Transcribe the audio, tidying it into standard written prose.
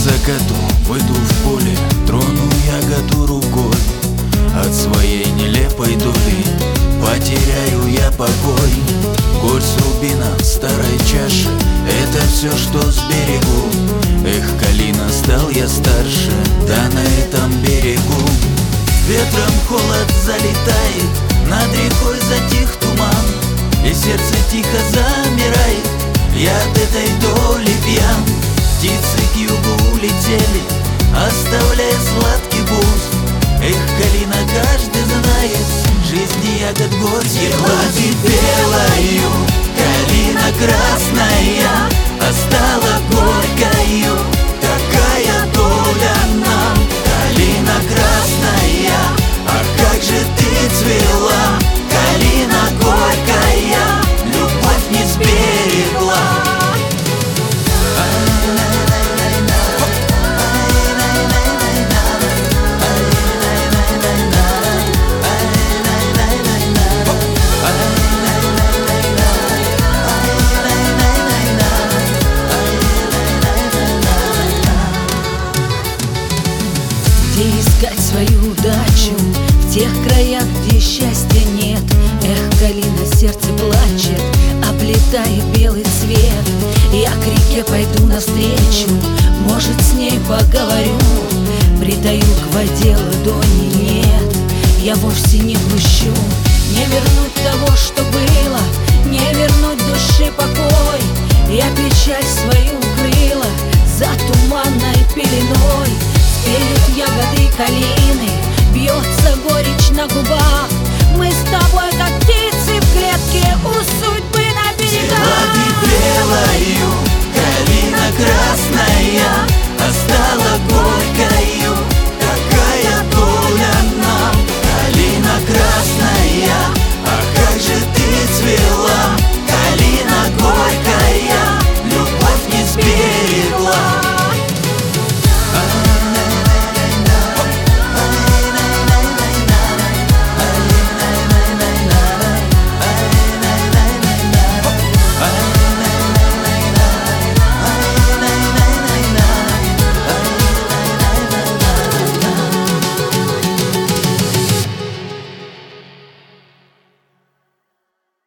закату выйду в поле, трону ягоду рукой. От своей нелепой доли потеряю я покой. Горь с рубина в старой чаше — это все, что сберегу. Эх, калина, стал я старше, да на этом берегу. Ветром холод залетает, над рекой затих туман, и сердце тихо замирает, я от этой доли пьян. Птицы к югу улетели, оставляя сладкий буз. Эх, калина, каждый знает, жизни ягод горьких. Глади белою, калина красная, а стала горькою, такая доля нам. Калина красная, а как же ты цвела, калина горькая, любовь не сберегла. Искать свою удачу в тех краях, где счастья нет. Эх, калина, сердце плачет, оплетая белый цвет. Я к реке пойду навстречу, может, с ней поговорю. Придаю к воде ладони, нет, я вовсе не грущу. Не вернуть того, что было, не вернуть душе покой. Я печаль свою укрыла за туманной пеленой. Спеют ягоды калины, бьется горечь на губах. Мы с тобой, как птицы в клетке, у судьбы на берегах. Глади белою, калина красная,